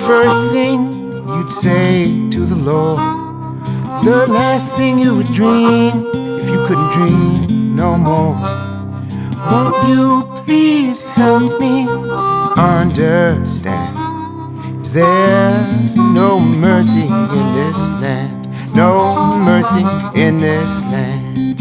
first thing you'd say to the Lord? The last thing you would dream if you couldn't dream no more? Won't you please help me understand? Is there no mercy in this land? No mercy in this land.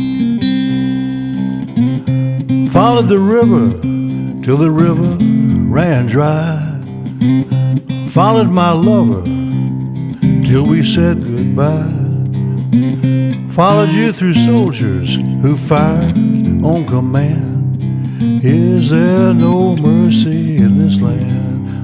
Followed the river till the river ran dry. Followed my lover till we said goodbye. Followed you through soldiers who fired on command. Is there no mercy in this land?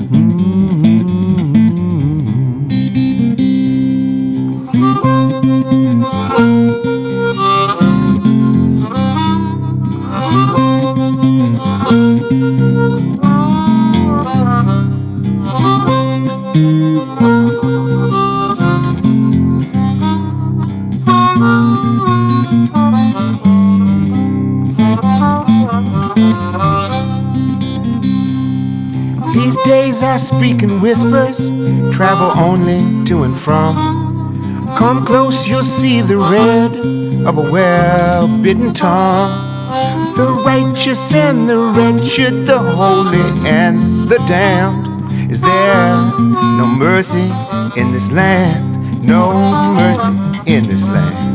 These days I speak in whispers, travel only to and from. Come close, you'll see the red of a well-bidden tongue. The righteous and the wretched, the holy and the damned. Is there no mercy in this land? No mercy in this land.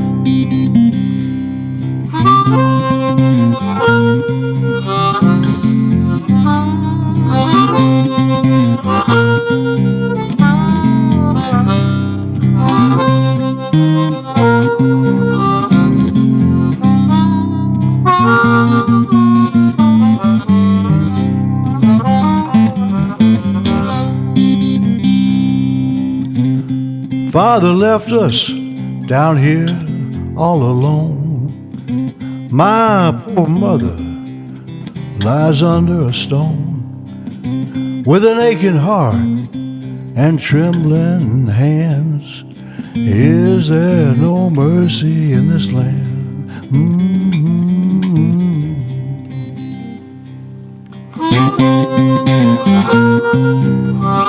Father left us down here all alone. My poor mother lies under a stone with an aching heart and trembling hands. Is there no mercy in this land? Mm-hmm.